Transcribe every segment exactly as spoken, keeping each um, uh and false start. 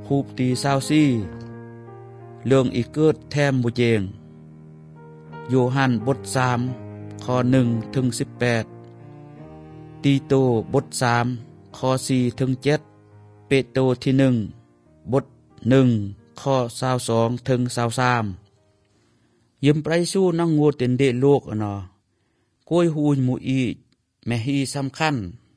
คูบตีซาวซี่เรื่องอีเกิดแทมบุเจงโยฮันบทสามข้อหนึ่งถึงสิบแปดตีโตบทสามข้อสี่ถึงเจ็ดเปโตรที่หนึ่งบทหนึ่งข้อสาวสองถึงสาวสามยิมไปสู้นังงูเต็นเดโลกอ่ะเนาะกล้วยหูมูอีแม่ฮีสำคัญ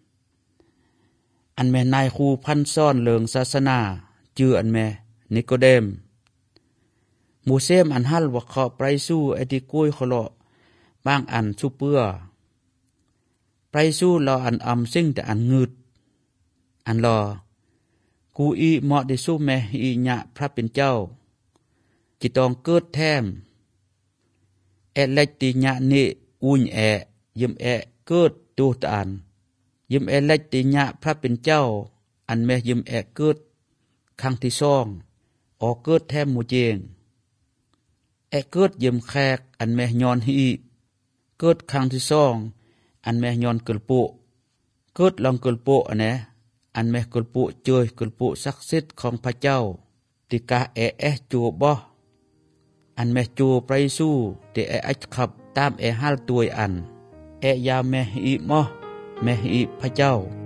อันแม่นายครูพันซ่อนเลิงศาสนาจืออันแม่นิโคเดมหมูเซมอันฮัลว่าเขาไปสู้ไอที่กล้วยขลอบางอันสู้เปื้อไปสู้เราอันอำซิ่งแต่อันงืดอันรอกูอีเหมาะได้สู้แม่อีญะพระเป็นเจ้าจิตองเกิดแทมแอเล็กติญะนี่อุ่นแอยิมแอเกิดตูตอันยิมแอเล็กติญะพระเป็นเจ้าอันแม่ยิมแอเกิดครั้งที่สองออกเกิดแทมหมู่เจงแอเกิดยิมแขกอันแม่ยอนฮีเกิดครั้งที่สองอันแม่ยอนเกลโปเกิดลองเกลโปอันแนอันแม่เกลโปเจยเกลโปศักดิ์สิทธิ์ของพระเจ้าติกาแอแอจูบ่อันแม่จูไปสู้แต่แออัจขับตามแอฮัลตัวอันแอยาแม่อีมอแม่อีพระเจ้า